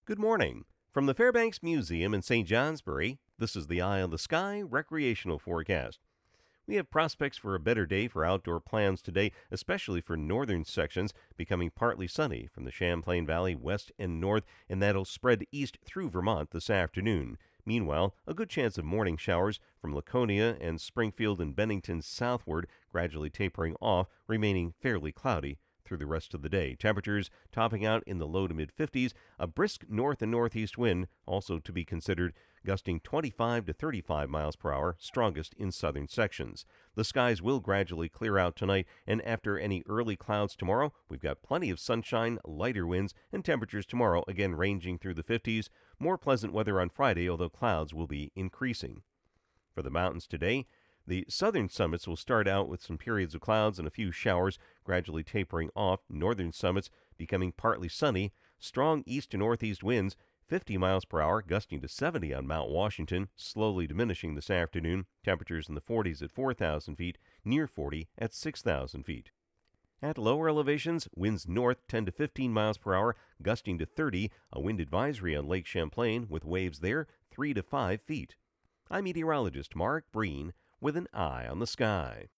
Good morning. From the Fairbanks Museum in St. Johnsbury, this is the Eye on the Sky recreational forecast. We have prospects for a better day for outdoor plans today, especially for northern sections, becoming partly sunny from the Champlain Valley west and north, and that'll spread east through Vermont this afternoon. Meanwhile, a good chance of morning showers from Laconia and Springfield and Bennington southward, gradually tapering off, remaining fairly cloudy through the rest of the day. Temperatures topping out in the low to mid 50s, a brisk north and northeast wind also to be considered, gusting 25 to 35 miles per hour, strongest in southern sections. The skies will gradually clear out tonight, and after any early clouds tomorrow, we've got plenty of sunshine, lighter winds, and temperatures tomorrow again ranging through the 50s. More pleasant weather on Friday, although clouds will be increasing. For the mountains today, the southern summits will start out with some periods of clouds and a few showers, gradually tapering off. Northern summits becoming partly sunny. Strong east to northeast winds, 50 miles per hour, gusting to 70 on Mount Washington, slowly diminishing this afternoon. Temperatures in the 40s at 4,000 feet, near 40 at 6,000 feet. At lower elevations, winds north 10 to 15 miles per hour, gusting to 30. A wind advisory on Lake Champlain with waves there 3 to 5 feet. I'm meteorologist Mark Breen with an eye on the sky.